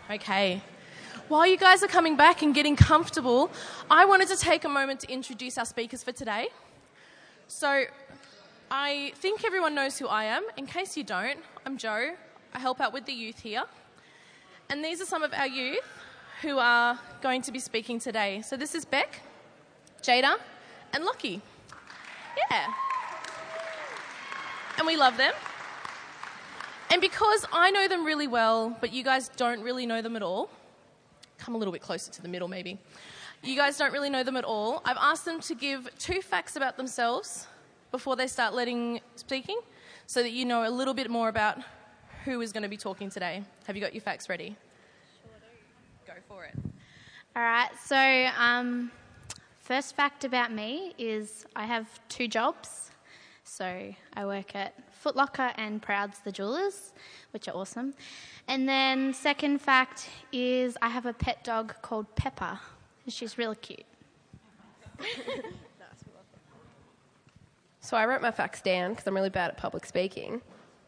Okay. While you guys are coming back and getting comfortable, I wanted to take a moment to introduce our speakers for today. So, I think everyone knows who I am. In case you don't, I'm Jo. I help out with the youth here. And these are some of our youth who are going to be speaking today. So this is Beck, Jada, and Lockie. Yeah. And we love them. And because I know them really well, but you guys don't really know them at all, come a little bit closer to the middle maybe. You guys don't really know them at all. I've asked them to give 2 facts about themselves before they start speaking, so that you know a little bit more about who is going to be talking today. Have you got your facts ready? Sure do. Go for it. All right, so first fact about me is I have 2 jobs. So I work at Foot Locker and Prouds the Jewelers, which are awesome. And then second fact is I have a pet dog called Pepper, and she's really cute. So I wrote my facts down because I'm really bad at public speaking.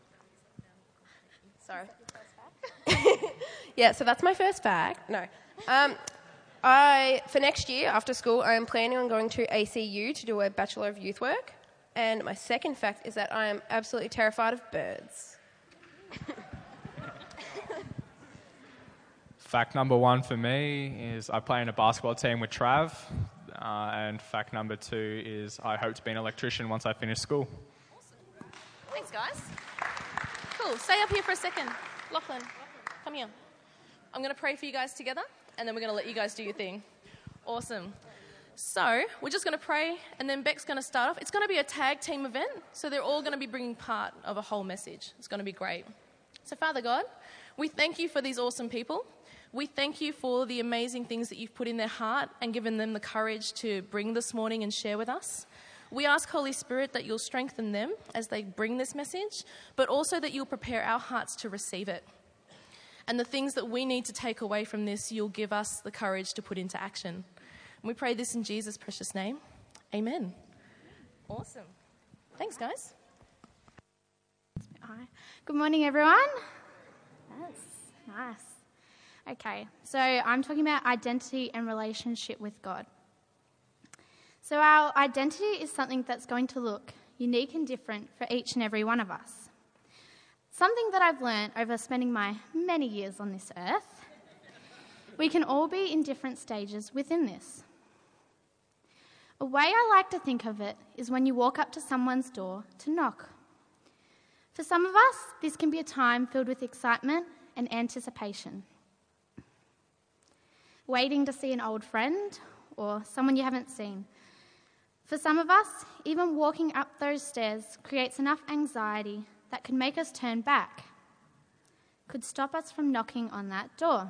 Sorry. Yeah, so that's my first fact. No. For next year, after school, I am planning on going to ACU to do a Bachelor of Youth Work. And my second fact is that I am absolutely terrified of birds. Fact number 1 for me is I play in a basketball team with Trav. And fact number 2 is I hope to be an electrician once I finish school. Awesome. Thanks, guys. Cool. Stay up here for a second. Lachlan, come here. I'm going to pray for you guys together, and then we're going to let you guys do your thing. Awesome. So we're just going to pray, and then Beck's going to start off. It's going to be a tag team event, so they're all going to be bringing part of a whole message. It's going to be great. So, Father God, we thank you for these awesome people. We thank you for the amazing things that you've put in their heart and given them the courage to bring this morning and share with us. We ask, Holy Spirit, that you'll strengthen them as they bring this message, but also that you'll prepare our hearts to receive it. And the things that we need to take away from this, you'll give us the courage to put into action. And we pray this in Jesus' precious name. Amen. Awesome. Thanks, guys. Hi. Good morning, everyone. That's nice. Okay, so I'm talking about identity and relationship with God. So our identity is something that's going to look unique and different for each and every one of us. Something that I've learned over spending my many years on this earth, we can all be in different stages within this. A way I like to think of it is when you walk up to someone's door to knock. For some of us, this can be a time filled with excitement and anticipation. Waiting to see an old friend or someone you haven't seen. For some of us, even walking up those stairs creates enough anxiety that could make us turn back, could stop us from knocking on that door,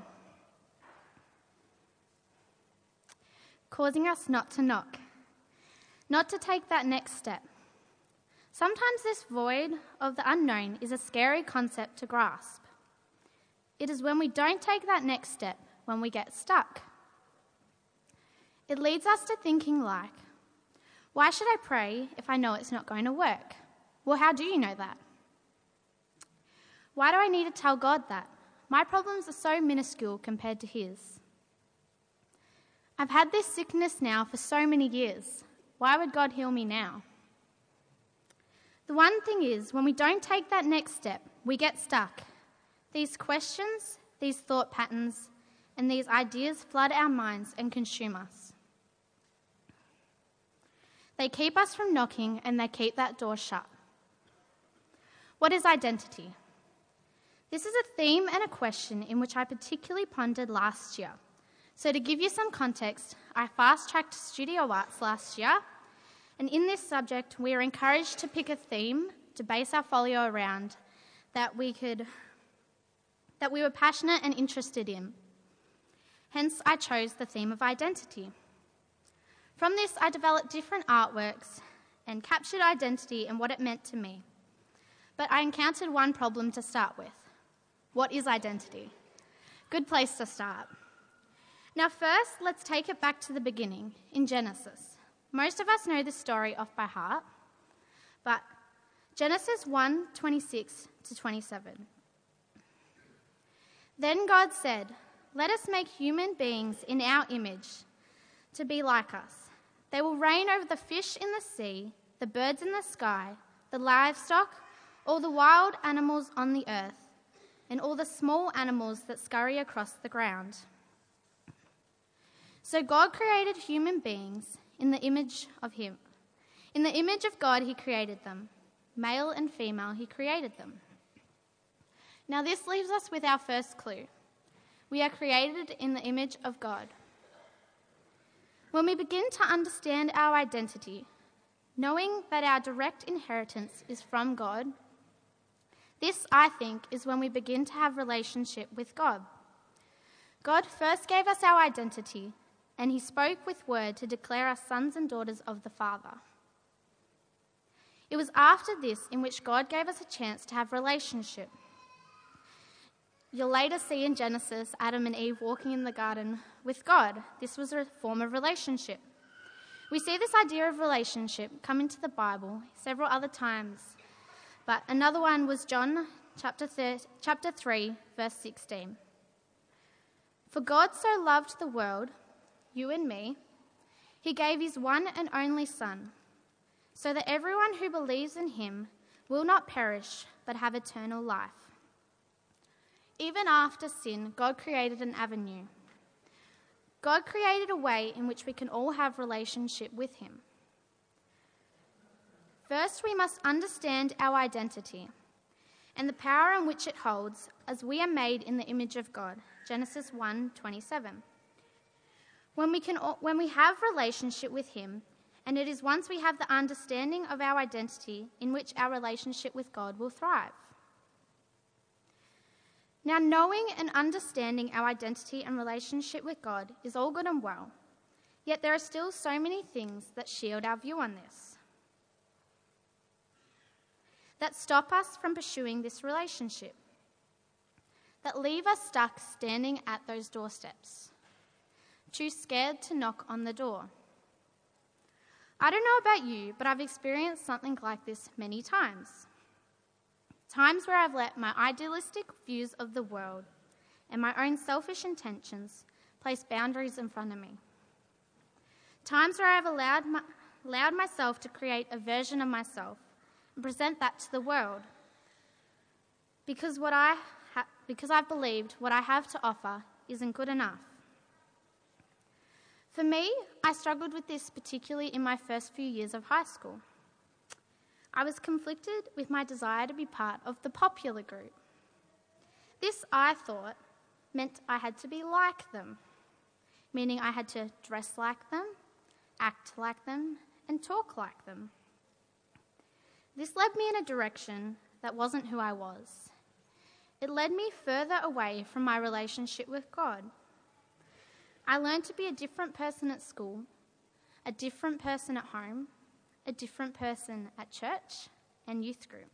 causing us not to knock, not to take that next step. Sometimes this void of the unknown is a scary concept to grasp. It is when we don't take that next step when we get stuck. It leads us to thinking like, why should I pray if I know it's not going to work? Well, how do you know that? Why do I need to tell God that? My problems are so minuscule compared to his. I've had this sickness now for so many years. Why would God heal me now? The one thing is, when we don't take that next step, we get stuck. These questions, these thought patterns, and these ideas flood our minds and consume us. They keep us from knocking, and they keep that door shut. What is identity? This is a theme and a question in which I particularly pondered last year. So to give you some context, I fast-tracked Studio Arts last year, and in this subject, we are encouraged to pick a theme to base our folio around that we were passionate and interested in. Hence, I chose the theme of identity. From this, I developed different artworks and captured identity and what it meant to me. But I encountered one problem to start with. What is identity? Good place to start. Now first, let's take it back to the beginning, in Genesis. Most of us know this story off by heart, but Genesis 1:26 to 27. Then God said, "Let us make human beings in our image, to be like us. They will reign over the fish in the sea, the birds in the sky, the livestock, all the wild animals on the earth, and all the small animals that scurry across the ground." So God created human beings in the image of him. In the image of God he created them. Male and female he created them. Now this leaves us with our first clue. We are created in the image of God. When we begin to understand our identity, knowing that our direct inheritance is from God, this, I think, is when we begin to have relationship with God. God first gave us our identity, and he spoke with word to declare us sons and daughters of the Father. It was after this in which God gave us a chance to have relationship. You'll later see in Genesis Adam and Eve walking in the garden with God. This was a form of relationship. We see this idea of relationship come into the Bible several other times, but another one was John chapter 3, verse 16. "For God so loved the world," you and me, "he gave his one and only Son, so that everyone who believes in him will not perish but have eternal life." Even after sin, God created an avenue. God created a way in which we can all have relationship with him. First, we must understand our identity and the power in which it holds as we are made in the image of God. Genesis 1:27. When we have relationship with him, and it is once we have the understanding of our identity in which our relationship with God will thrive. Now, knowing and understanding our identity and relationship with God is all good and well, yet there are still so many things that shield our view on this, that stop us from pursuing this relationship, that leave us stuck standing at those doorsteps, too scared to knock on the door. I don't know about you, but I've experienced something like this many times. Times where I've let my idealistic views of the world and my own selfish intentions place boundaries in front of me. Times where I've allowed myself to create a version of myself and present that to the world because I've believed what I have to offer isn't good enough. For me, I struggled with this particularly in my first few years of high school. I was conflicted with my desire to be part of the popular group. This, I thought, meant I had to be like them, meaning I had to dress like them, act like them, and talk like them. This led me in a direction that wasn't who I was. It led me further away from my relationship with God. I learned to be a different person at school, a different person at home, a different person at church and youth group.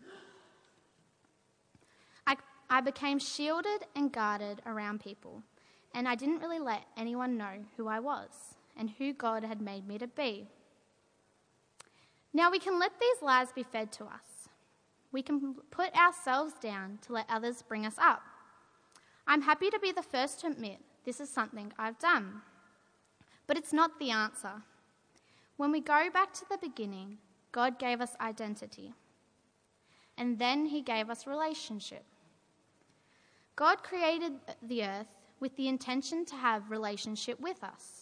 I became shielded and guarded around people, and I didn't really let anyone know who I was and who God had made me to be. Now, we can let these lies be fed to us. We can put ourselves down to let others bring us up. I'm happy to be the first to admit this is something I've done, but it's not the answer. When we go back to the beginning, God gave us identity, and then he gave us relationship. God created the earth with the intention to have relationship with us,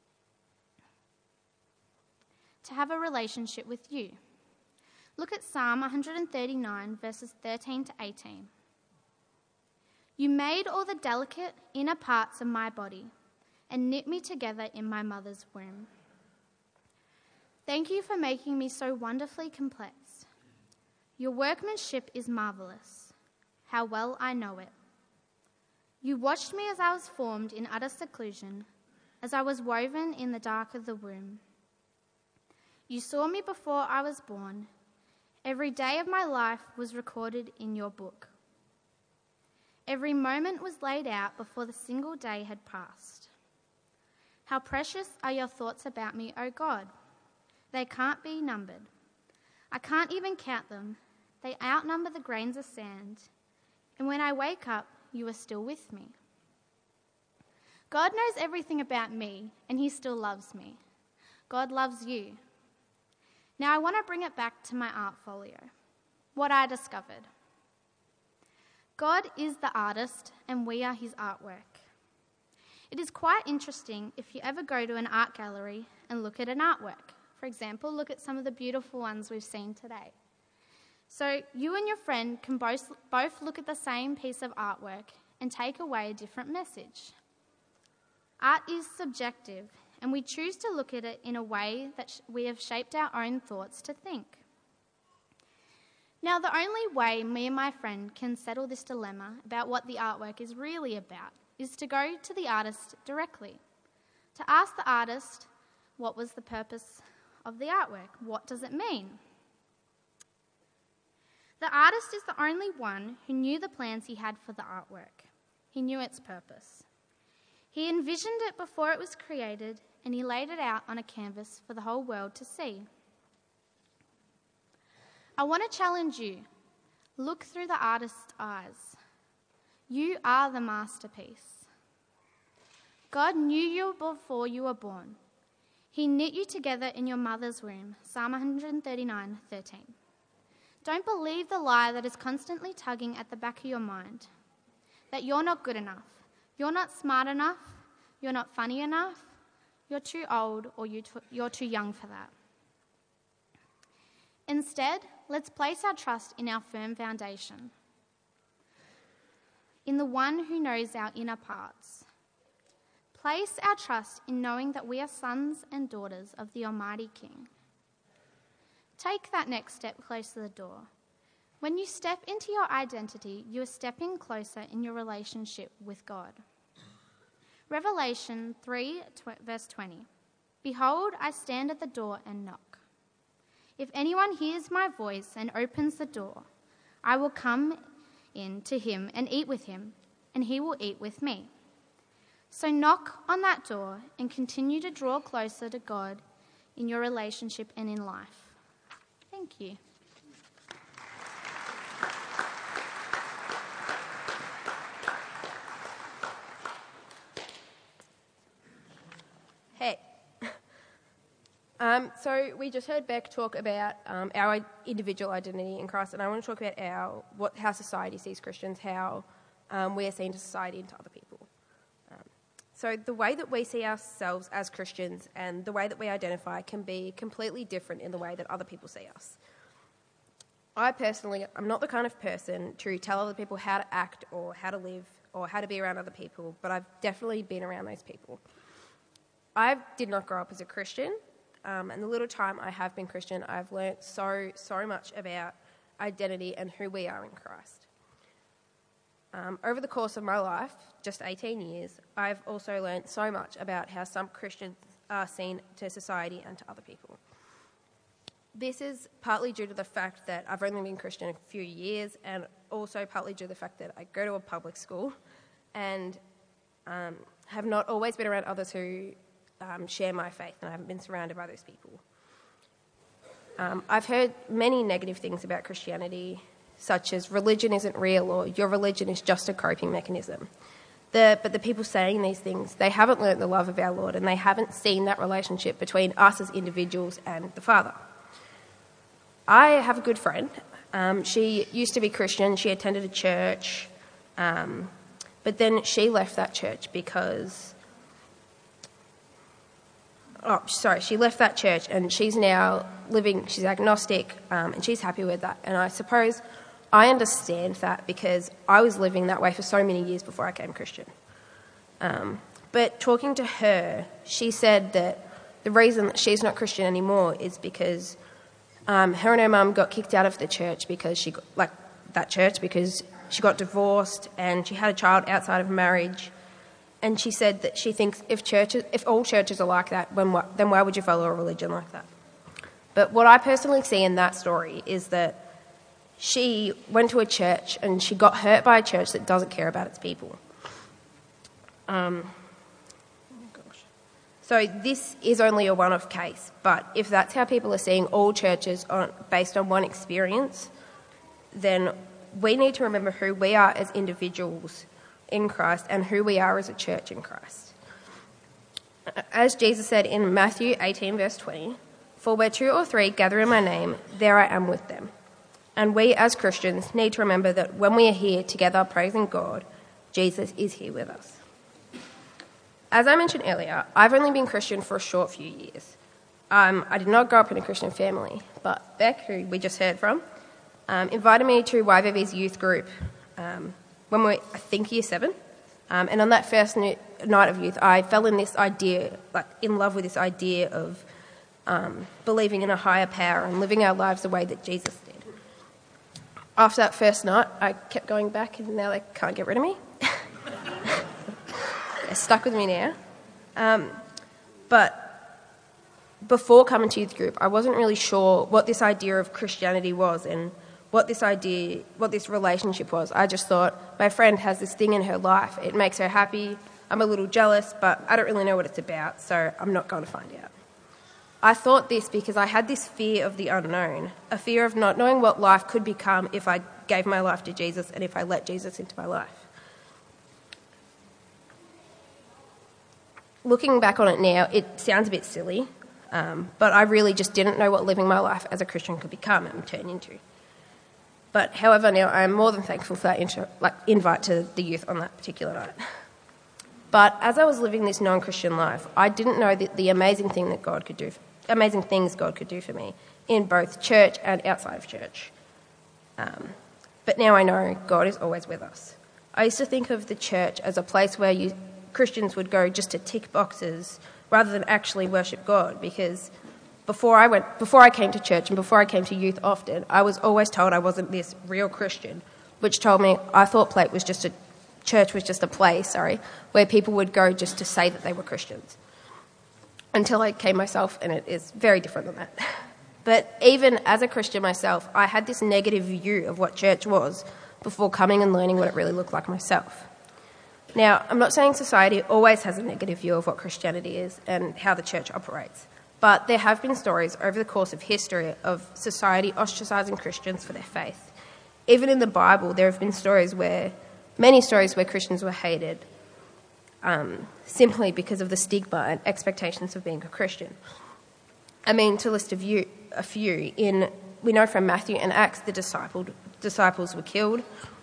to have a relationship with you. Look at Psalm 139, verses 13 to 18. "You made all the delicate inner parts of my body and knit me together in my mother's womb. Thank you for making me so wonderfully complex. Your workmanship is marvelous. How well I know it. You watched me as I was formed in utter seclusion, as I was woven in the dark of the womb. You saw me before I was born. Every day of my life was recorded in your book. Every moment was laid out before the single day had passed. How precious are your thoughts about me, O God. They can't be numbered. I can't even count them. They outnumber the grains of sand. And when I wake up, you are still with me. God knows everything about me, and he still loves me. God loves you. Now I want to bring it back to my art folio, what I discovered. God is the artist, and we are his artwork. It is quite interesting if you ever go to an art gallery and look at an artwork. For example, look at some of the beautiful ones we've seen today. So you and your friend can both look at the same piece of artwork and take away a different message. Art is subjective, and we choose to look at it in a way that we have shaped our own thoughts to think. Now, the only way me and my friend can settle this dilemma about what the artwork is really about is to go to the artist directly, to ask the artist what was the purpose of the artwork, what does it mean? The artist is the only one who knew the plans he had for the artwork. He knew its purpose. He envisioned it before it was created, and he laid it out on a canvas for the whole world to see. I want to challenge you. Look through the artist's eyes. You are the masterpiece. God knew you before you were born. He knit you together in your mother's womb, Psalm 139:13. Don't believe the lie that is constantly tugging at the back of your mind, that you're not good enough, you're not smart enough, you're not funny enough, you're too old, or you're too young for that. Instead, let's place our trust in our firm foundation, in the one who knows our inner parts. Place our trust in knowing that we are sons and daughters of the Almighty King. Take that next step close to the door. When you step into your identity, you are stepping closer in your relationship with God. Revelation 3, verse 20. Behold, I stand at the door and knock. If anyone hears my voice and opens the door, I will come in to him and eat with him, and he will eat with me. So knock on that door and continue to draw closer to God in your relationship and in life. Thank you. Hey. So we just heard Beck talk about our individual identity in Christ, and I want to talk about how society sees Christians, how we are seen to society and to other people. So the way that we see ourselves as Christians and the way that we identify can be completely different in the way that other people see us. I personally, I'm not the kind of person to tell other people how to act or how to live or how to be around other people, but I've definitely been around those people. I did not grow up as a Christian, and the little time I have been Christian, I've learnt so much about identity and who we are in Christ. Over the course of my life, just 18 years, I've also learnt so much about how some Christians are seen to society and to other people. This is partly due to the fact that I've only been Christian a few years, and also partly due to the fact that I go to a public school and have not always been around others who share my faith, and I haven't been surrounded by those people. I've heard many negative things about Christianity, such as religion isn't real or your religion is just a coping mechanism. But the people saying these things, they haven't learnt the love of our Lord, and they haven't seen that relationship between us as individuals and the Father. I have a good friend. She used to be Christian. She attended a church, but then she left that church because... she left that church, and she's now she's agnostic, and she's happy with that. And I suppose I understand that because I was living that way for so many years before I became Christian. But talking to her, she said that the reason that she's not Christian anymore is because her and her mum got kicked out of the church because she got divorced and she had a child outside of marriage. And she said that she thinks if all churches are like that, then why would you follow a religion like that? But what I personally see in that story is that she went to a church and she got hurt by a church that doesn't care about its people. So this is only a one-off case, but if that's how people are seeing all churches based on one experience, then we need to remember who we are as individuals in Christ and who we are as a church in Christ. As Jesus said in Matthew 18, verse 20, "For where 2 or 3 gather in my name, there I am with them." And we as Christians need to remember that when we are here together praising God, Jesus is here with us. As I mentioned earlier, I've only been Christian for a short few years. I did not grow up in a Christian family, but Beck, who we just heard from, invited me to YVV's youth group when we were, I think, year 7. And on that first night of youth, I fell in this idea, in love with this idea of believing in a higher power and living our lives the way that Jesus did. After that first night, I kept going back, and now they can't get rid of me. They're stuck with me now. But before coming to youth group, I wasn't really sure what this idea of Christianity was and what this relationship was. I just thought, my friend has this thing in her life. It makes her happy. I'm a little jealous, but I don't really know what it's about, so I'm not going to find out. I thought this because I had this fear of the unknown, a fear of not knowing what life could become if I gave my life to Jesus and if I let Jesus into my life. Looking back on it now, it sounds a bit silly, but I really just didn't know what living my life as a Christian could become and turn into. But however, now I am more than thankful for that invite to the youth on that particular night. But as I was living this non-Christian life, I didn't know the amazing things God could do for me in both church and outside of church. But now I know God is always with us. I used to think of the church as a place where Christians would go just to tick boxes rather than actually worship God, because before I came to church and before I came to youth often, I was always told I wasn't this real Christian, which told me I thought church was just a place, where people would go just to say that they were Christians. Until I came myself, and it is very different than that. But even as a Christian myself, I had this negative view of what church was before coming and learning what it really looked like myself. Now, I'm not saying society always has a negative view of what Christianity is and how the church operates, but there have been stories over the course of history of society ostracising Christians for their faith. Even in the Bible, there have been many stories where Christians were hated simply because of the stigma and expectations of being a Christian. I mean, to list a few, we know from Matthew and Acts the disciples were killed.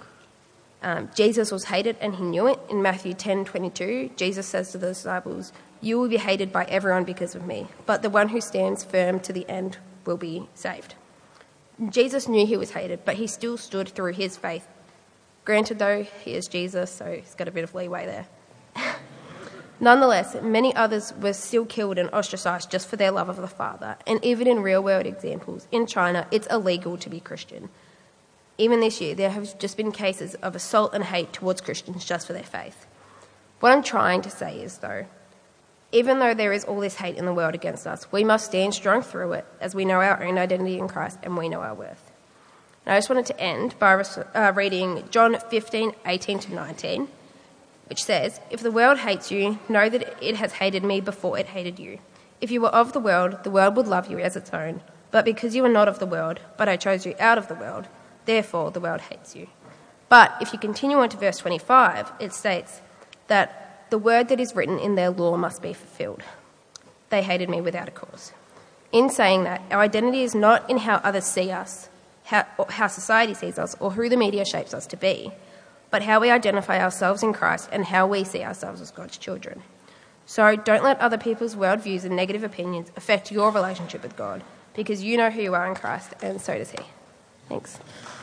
Jesus was hated and he knew it. In Matthew 10:22, Jesus says to the disciples, "You will be hated by everyone because of me, but the one who stands firm to the end will be saved." Jesus knew he was hated, but he still stood through his faith. Granted, though, he is Jesus, so he's got a bit of leeway there. Nonetheless, many others were still killed and ostracised just for their love of the Father. And even in real-world examples, in China, it's illegal to be Christian. Even this year, there have just been cases of assault and hate towards Christians just for their faith. What I'm trying to say is, though, even though there is all this hate in the world against us, we must stand strong through it as we know our own identity in Christ and we know our worth. And I just wanted to end by reading John 15:18-19, which says, "If the world hates you, know that it has hated me before it hated you. If you were of the world would love you as its own. But because you are not of the world, but I chose you out of the world, therefore the world hates you." But if you continue on to verse 25, it states that the word that is written in their law must be fulfilled. They hated me without a cause. In saying that, our identity is not in how others see us, how society sees us, or who the media shapes us to be, but how we identify ourselves in Christ and how we see ourselves as God's children. So don't let other people's worldviews and negative opinions affect your relationship with God, because you know who you are in Christ, and so does he. Thanks.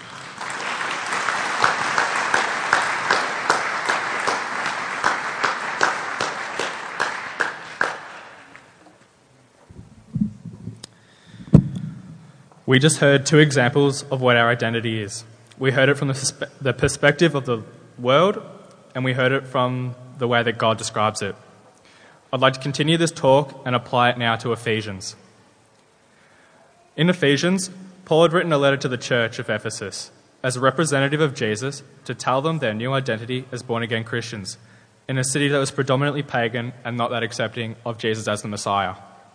We just heard 2 examples of what our identity is. We heard it from the perspective of the world, and we heard it from the way that God describes it. I'd like to continue this talk and apply it now to Ephesians. In Ephesians, Paul had written a letter to the church of Ephesus as a representative of Jesus to tell them their new identity as born-again Christians in a city that was predominantly pagan and not that accepting of Jesus as the Messiah.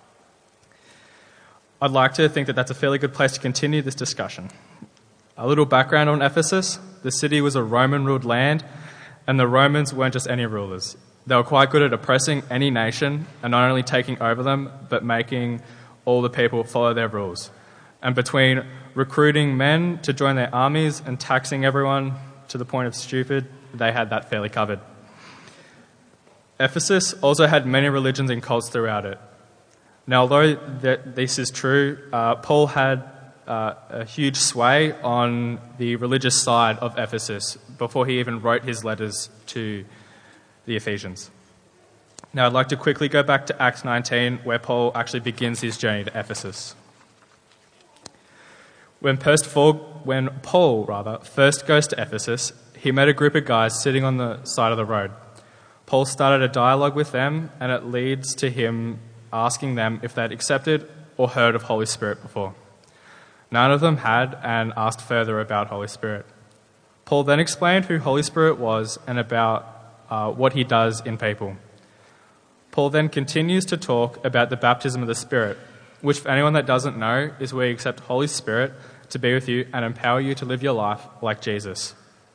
I'd like to think that that's a fairly good place to continue this discussion. A little background on Ephesus. The city was a Roman-ruled land And the Romans weren't just any rulers. They were quite good at oppressing any nation and not only taking over them, but making all the people follow their rules. And between recruiting men to join their armies and taxing everyone to the point of stupid, they had that fairly covered. Ephesus also had many religions and cults throughout it. Now, although this is true, Paul had a huge sway on the religious side of Ephesus before he even wrote his letters to the Ephesians. Now, I'd like to quickly go back to Acts 19, where Paul actually begins his journey to Ephesus. When Paul first goes to Ephesus, he met a group of guys sitting on the side of the road. Paul started a dialogue with them, and it leads to him asking them if they'd accepted or heard of Holy Spirit before. None of them had, and asked further about Holy Spirit. Paul then explained who Holy Spirit was and about what he does in people. Paul then continues to talk about the baptism of the Spirit, which for anyone that doesn't know is where you accept Holy Spirit to be with you and empower you to live your life like Jesus.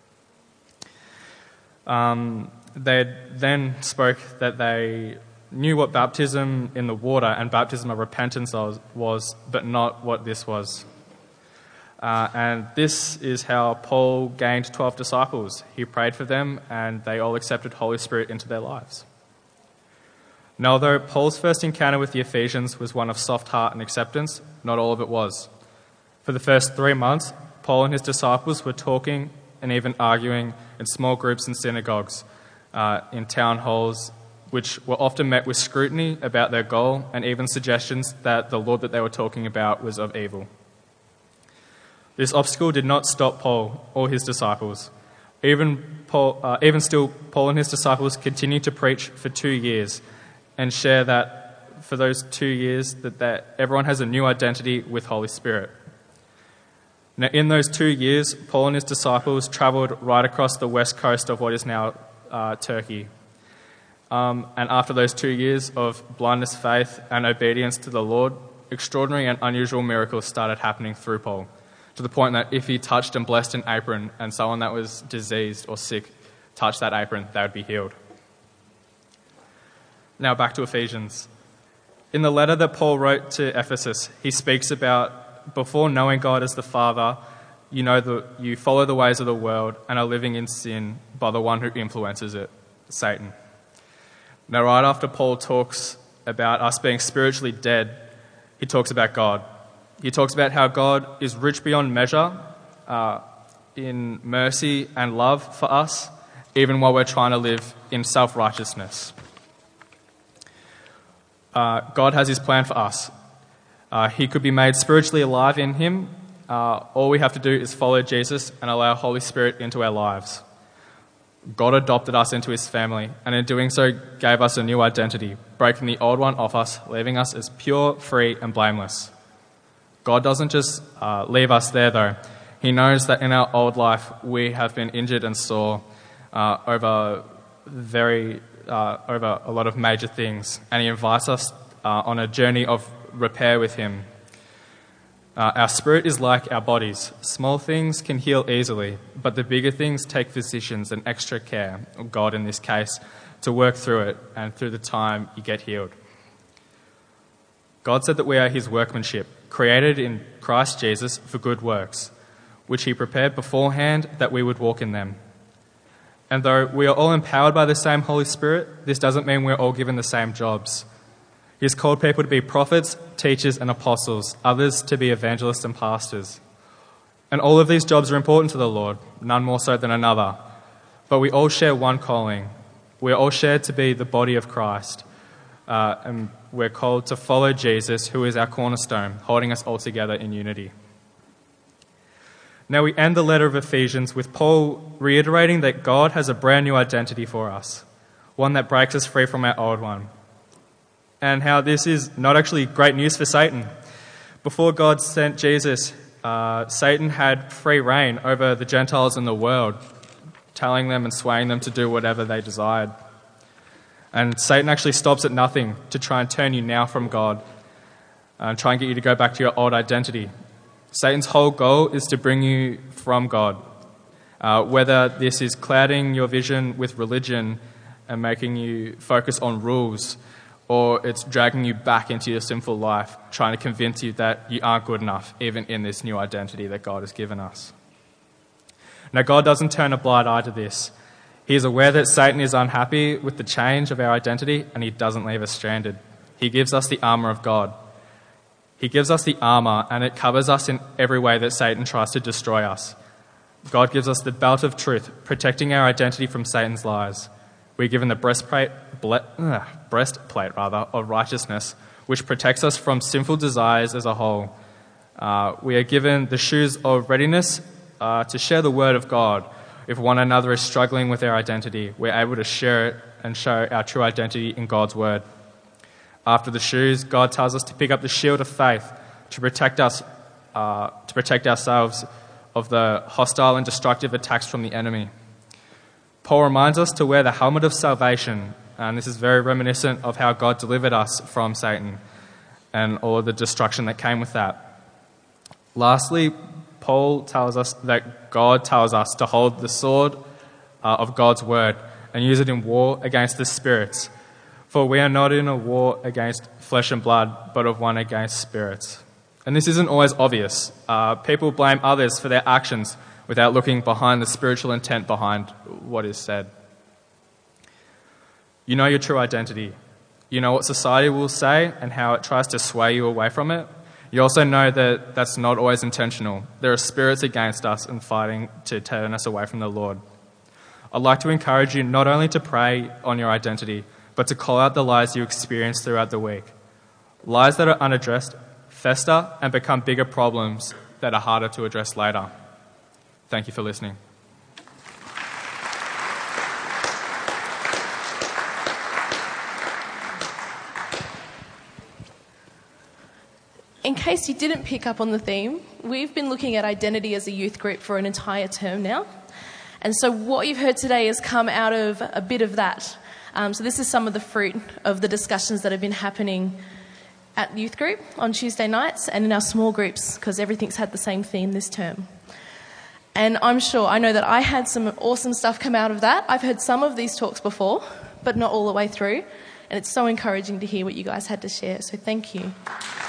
They then spoke that they knew what baptism in the water and baptism of repentance was, but not what this was. And this is how Paul gained 12 disciples. He prayed for them, and they all accepted Holy Spirit into their lives. Now, although Paul's first encounter with the Ephesians was one of soft heart and acceptance, not all of it was. For the first 3 months, Paul and his disciples were talking and even arguing in small groups in synagogues, in town halls, which were often met with scrutiny about their goal and even suggestions that the Lord that they were talking about was of evil. This obstacle did not stop Paul or his disciples. Even still, Paul and his disciples continued to preach for 2 years and share that for those 2 years that everyone has a new identity with Holy Spirit. Now, in those 2 years, Paul and his disciples travelled right across the west coast of what is now Turkey. And after those 2 years of blindness, faith, and obedience to the Lord, extraordinary and unusual miracles started happening through Paul, to the point that if he touched and blessed an apron and someone that was diseased or sick touched that apron, they would be healed. Now back to Ephesians. In the letter that Paul wrote to Ephesus, he speaks about before knowing God as the Father, you follow the ways of the world and are living in sin by the one who influences it, Satan. Now, right after Paul talks about us being spiritually dead, he talks about God. He talks about how God is rich beyond measure in mercy and love for us, even while we're trying to live in self-righteousness. God has his plan for us. He could be made spiritually alive in him. All we have to do is follow Jesus and allow Holy Spirit into our lives. God adopted us into his family, and in doing so gave us a new identity, breaking the old one off us, leaving us as pure, free, and blameless. God doesn't just leave us there, though. He knows that in our old life we have been injured and sore over a lot of major things, and he invites us on a journey of repair with him. Our spirit is like our bodies. Small things can heal easily, but the bigger things take physicians and extra care, or God in this case, to work through it, and through the time you get healed. God said that we are his workmanship, created in Christ Jesus for good works, which he prepared beforehand that we would walk in them. And though we are all empowered by the same Holy Spirit, this doesn't mean we're all given the same jobs. He's called people to be prophets, teachers, and apostles, others to be evangelists and pastors. And all of these jobs are important to the Lord, none more so than another. But we all share one calling. We're all shared to be the body of Christ. And we're called to follow Jesus, who is our cornerstone, holding us all together in unity. Now we end the letter of Ephesians with Paul reiterating that God has a brand new identity for us, one that breaks us free from our old one. And how this is not actually great news for Satan. Before God sent Jesus, Satan had free reign over the Gentiles in the world, telling them and swaying them to do whatever they desired. And Satan actually stops at nothing to try and turn you now from God and try and get you to go back to your old identity. Satan's whole goal is to bring you from God. Whether this is clouding your vision with religion and making you focus on rules, or it's dragging you back into your sinful life, trying to convince you that you aren't good enough, even in this new identity that God has given us. Now, God doesn't turn a blind eye to this. He is aware that Satan is unhappy with the change of our identity, and he doesn't leave us stranded. He gives us the armour of God. He gives us the armour, and it covers us in every way that Satan tries to destroy us. God gives us the belt of truth, protecting our identity from Satan's lies. We're given the breastplate of righteousness, which protects us from sinful desires as a whole. We are given the shoes of readiness to share the word of God. If one another is struggling with their identity, we're able to share it and show our true identity in God's word. After the shoes, God tells us to pick up the shield of faith to protect us, to protect ourselves of the hostile and destructive attacks from the enemy. Paul reminds us to wear the helmet of salvation, and this is very reminiscent of how God delivered us from Satan and all of the destruction that came with that. Lastly, Paul tells us that God tells us to hold the sword of God's word and use it in war against the spirits. For we are not in a war against flesh and blood, but of one against spirits. And this isn't always obvious. People blame others for their actions without looking behind the spiritual intent behind what is said. You know your true identity. You know what society will say and how it tries to sway you away from it. You also know that that's not always intentional. There are spirits against us and fighting to turn us away from the Lord. I'd like to encourage you not only to pray on your identity, but to call out the lies you experience throughout the week. Lies that are unaddressed fester and become bigger problems that are harder to address later. Thank you for listening. In case you didn't pick up on the theme, we've been looking at identity as a youth group for an entire term now. And so what you've heard today has come out of a bit of that. So this is some of the fruit of the discussions that have been happening at youth group on Tuesday nights and in our small groups, because everything's had the same theme this term. And I know that I had some awesome stuff come out of that. I've heard some of these talks before, but not all the way through. And it's so encouraging to hear what you guys had to share. So thank you.